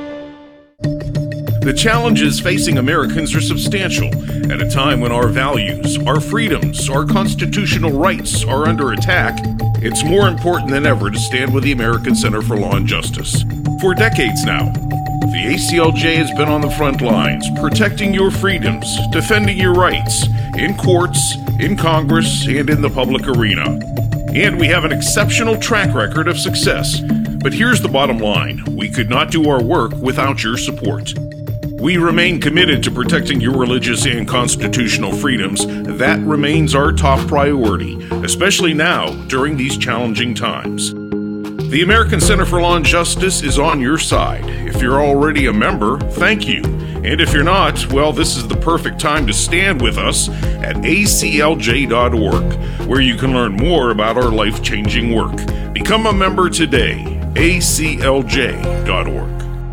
The challenges facing Americans are substantial at a time when our values, our freedoms, our constitutional rights are under attack. It's more important than ever to stand with the American Center for Law and Justice. For decades now, the A C L J has been on the front lines, protecting your freedoms, defending your rights, in courts, in Congress, and in the public arena. And we have an exceptional track record of success. But here's the bottom line. We could not do our work without your support. We remain committed to protecting your religious and constitutional freedoms. That remains our top priority, especially now during these challenging times. The The American Center for Law and Justice is on your side. If you're already a member, thank you. And if you're not, well, this is the perfect time to stand with us at A C L J dot org, where you can learn more about our life-changing work. Become a member today, A C L J dot org.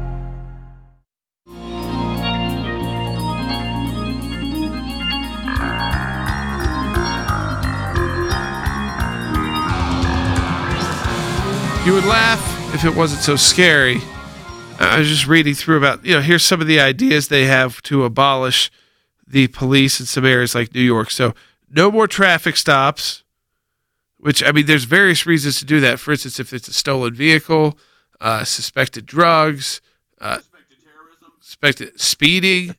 You would laugh if it wasn't so scary. I was just reading through about, you know, here's some of the ideas they have to abolish the police in some areas like New York. So no more traffic stops, which, I mean, there's various reasons to do that. For instance, if it's a stolen vehicle, uh, suspected drugs, uh, suspected terrorism, suspected speeding.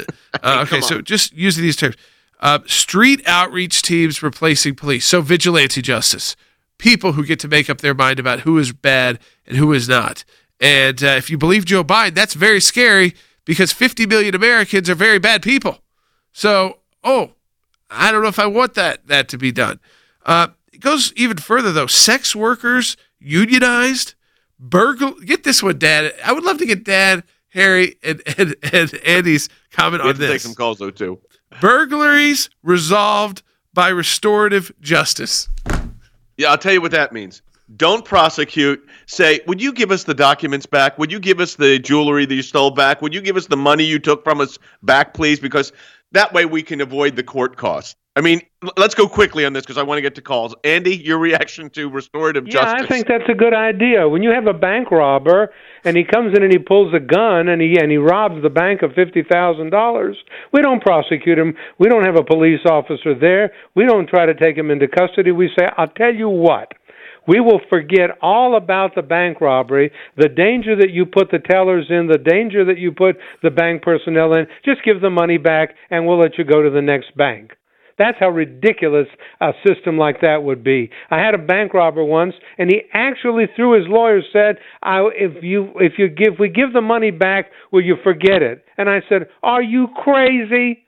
uh, okay, so just using these terms. Uh, street outreach teams replacing police. So vigilante justice. People who get to make up their mind about who is bad and who is not. And uh, if you believe Joe Biden, that's very scary because fifty million Americans are very bad people. So, oh, I don't know if I want that that to be done. Uh, it goes even further, though. Sex workers unionized. Burglar. Get this one, Dad. I would love to get Dad, Harry, and, and, and Andy's comment We on have to this. take some calls, though, too. Burglaries resolved by restorative justice. Yeah, I'll tell you what that means. Don't prosecute. Say, would you give us the documents back? Would you give us the jewelry that you stole back? Would you give us the money you took from us back, please? Because that way we can avoid the court costs. I mean, l- let's go quickly on this because I want to get to calls. Andy, your reaction to restorative Yeah, justice? I think that's a good idea. When you have a bank robber and he comes in and he pulls a gun and he and he robs the bank of fifty thousand dollars, we don't prosecute him. We don't have a police officer there. We don't try to take him into custody. We say, I'll tell you what. We will forget all about the bank robbery, the danger that you put the tellers in, the danger that you put the bank personnel in. Just give the money back and we'll let you go to the next bank. That's how ridiculous a system like that would be. I had a bank robber once, and he actually, through his lawyer, said, I, "If you if you give we give the money back, will you forget it?" And I said, "Are you crazy?"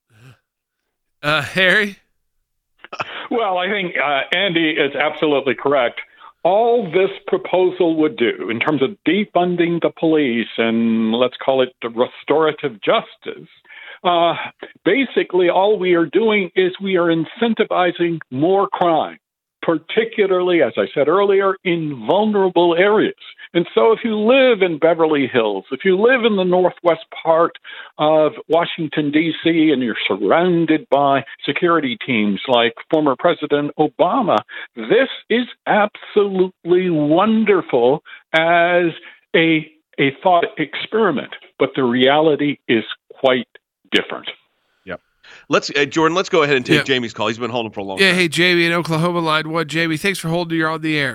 Uh, Harry? Well, I think uh, Andy is absolutely correct. All this proposal would do in terms of defunding the police and let's call it the restorative justice, uh, basically all we are doing is we are incentivizing more crime, particularly, as I said earlier, in vulnerable areas. And so if you live in Beverly Hills, if you live in the northwest part of Washington, D C, and you're surrounded by security teams like former President Obama, this is absolutely wonderful as a, a thought experiment. But the reality is quite different. Yep. Let's, uh, Jordan, let's go ahead and take Yeah. Jamie's call. He's been holding for a long Yeah, time. hey, Jamie in Oklahoma, line one. Jamie, thanks for holding. You're on the air.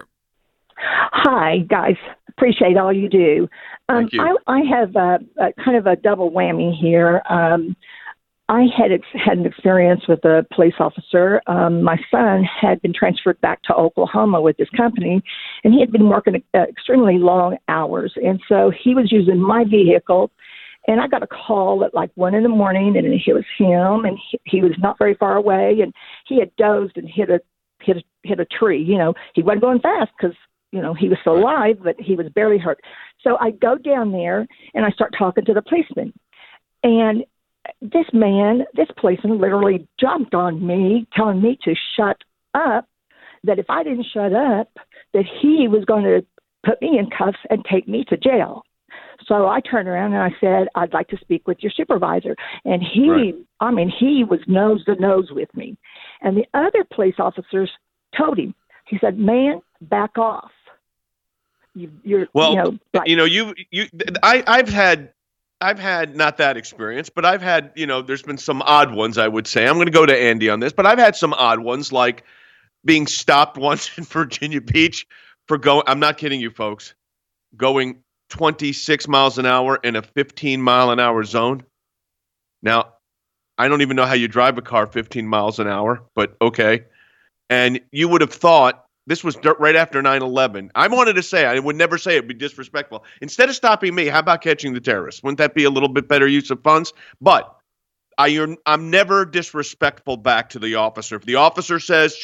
Hi, guys. Appreciate all you do. Um, Thank you. I, I have a, a kind of a double whammy here. Um, I had ex- had an experience with a police officer. Um, my son had been transferred back to Oklahoma with this company, and he had been working uh, extremely long hours. And so he was using my vehicle, and I got a call at like one in the morning, and it was him, and he, he was not very far away, and he had dozed and hit a hit a, hit a tree. You know, he wasn't going fast because you know, he was still alive, but he was barely hurt. So I go down there and I start talking to the policeman. And this man, this policeman literally jumped on me, telling me to shut up, that if I didn't shut up, that he was going to put me in cuffs and take me to jail. So I turned around and I said, I'd like to speak with your supervisor. And he, right. I mean, he was nose to nose with me. And the other police officers told him, he said, man, back off. You, you're, well, you know, like, you know, you, you, I, I've had, I've had not that experience, but I've had, you know, there's been some odd ones, I would say. I'm going to go to Andy on this, but I've had some odd ones, like being stopped once in Virginia Beach for going, I'm not kidding you folks, going twenty-six miles an hour in a fifteen mile an hour zone. Now, I don't even know how you drive a car fifteen miles an hour, but okay. And you would have thought, this was right after nine eleven. I wanted to say, I would never say it would be disrespectful. Instead of stopping me, how about catching the terrorists? Wouldn't that be a little bit better use of funds? But I, I'm never disrespectful back to the officer. If the officer says,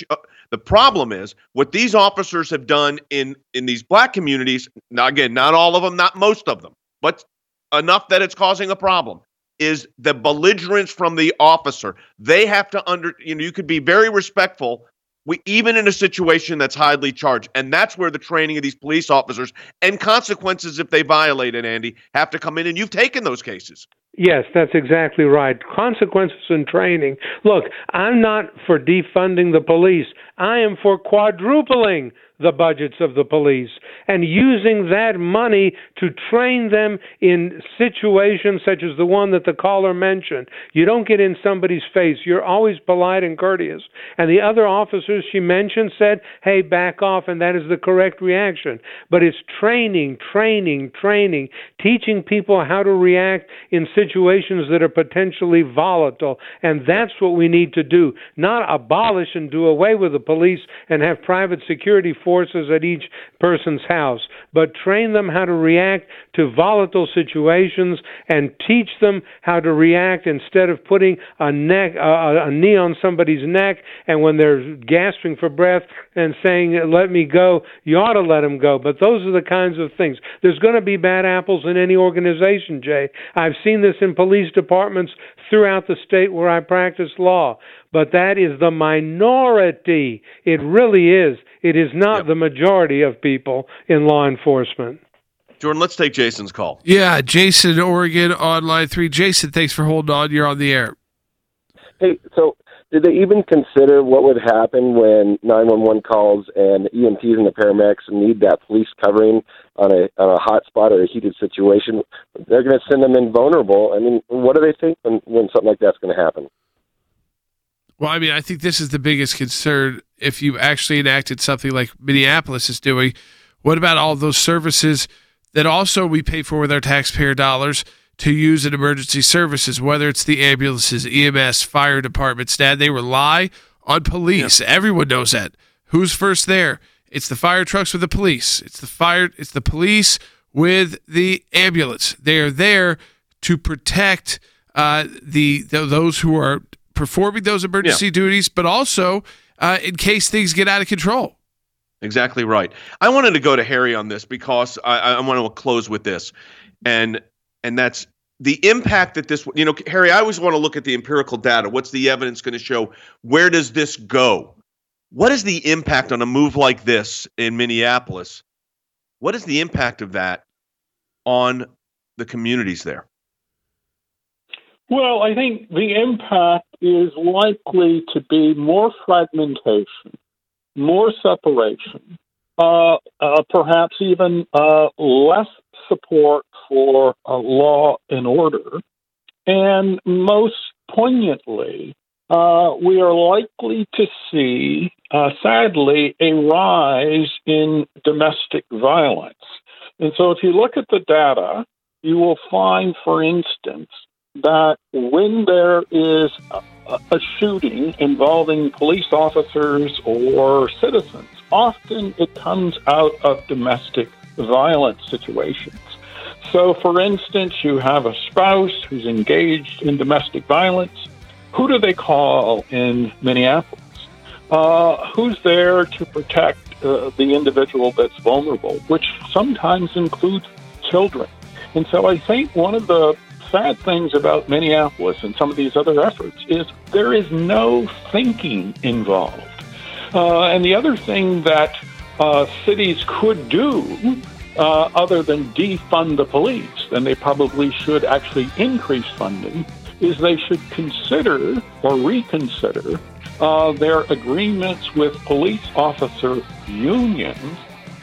The problem is what these officers have done in, in these black communities. Now, again, not all of them, not most of them, but enough that it's causing a problem, is the belligerence from the officer. They have to under, you know, you could be very respectful, we, even in a situation that's highly charged. And that's where the training of these police officers and consequences if they violate it, Andy, have to come in. And you've taken those cases. Yes, that's exactly right. Consequences and training. Look, I'm not for defunding the police. I am for quadrupling the budgets of the police and using that money to train them in situations such as the one that the caller mentioned. You don't get in somebody's face. You're always polite and courteous. And the other officers she mentioned said, hey, back off, and that is the correct reaction. But it's training, training, training, teaching people how to react in situations that are potentially volatile. And that's what we need to do, not abolish and do away with the police and have private security forces forces at each person's house, but train them how to react to volatile situations and teach them how to react instead of putting a neck, a, a knee on somebody's neck, and when they're gasping for breath and saying, let me go, you ought to let them go. But those are the kinds of things. There's going to be bad apples in any organization, Jay. I've seen this in police departments throughout the state where I practice law. But that is the minority. It really is. It is not yep. the majority of people in law enforcement. Jordan, let's take Jason's call. Yeah, Jason, Oregon, on line three. Jason, thanks for holding on. You're on the air. Hey, so did they even consider what would happen when nine one one calls and E M Ts and the paramedics need that police covering on a on a hot spot or a heated situation? They're going to send them in vulnerable. I mean, what do they think when, when something like that's going to happen? Well, I mean, I think this is the biggest concern. If you actually enacted something like Minneapolis is doing, what about all those services that also we pay for with our taxpayer dollars to use in emergency services, whether it's the ambulances, E M S, fire departments? Dad, they rely on police. Yep. Everyone knows that. Who's first there? It's the fire trucks with the police. It's the fire. It's the police with the ambulance. They are there to protect uh, the, the those who are performing those emergency yeah. duties, but also uh, in case things get out of control. Exactly right. I wanted to go to Harry on this because I, I want to close with this, and and that's the impact that this. You know, Harry, I always want to look at the empirical data. What's the evidence going to show? Where does this go? What is the impact on a move like this in Minneapolis? What is the impact of that on the communities there? Well, I think the impact is likely to be more fragmentation, more separation, uh, uh, perhaps even uh, less support for uh, law and order. And most poignantly, uh, we are likely to see, uh, sadly, a rise in domestic violence. And so if you look at the data, you will find, for instance, that when there is a, a shooting involving police officers or citizens, often it comes out of domestic violence situations. So, for instance, you have a spouse who's engaged in domestic violence. Who do they call in Minneapolis? Uh, who's there to protect uh, the individual that's vulnerable, which sometimes includes children? And so I think one of the sad things about Minneapolis and some of these other efforts is there is no thinking involved. Uh, and the other thing that uh, cities could do, uh, other than defund the police, and they probably should actually increase funding, is they should consider or reconsider uh, their agreements with police officer unions.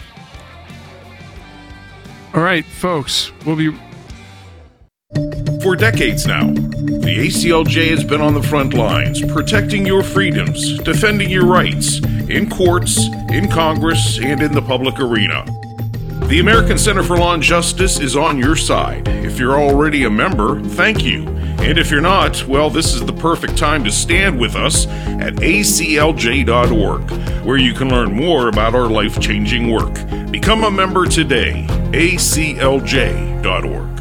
All right, folks, we'll be... For decades now, the A C L J has been on the front lines, protecting your freedoms, defending your rights, in courts, in Congress, and in the public arena. The American Center for Law and Justice is on your side. If you're already a member, thank you. And if you're not, well, this is the perfect time to stand with us at A C L J dot org, where you can learn more about our life-changing work. Become a member today, A C L J dot org.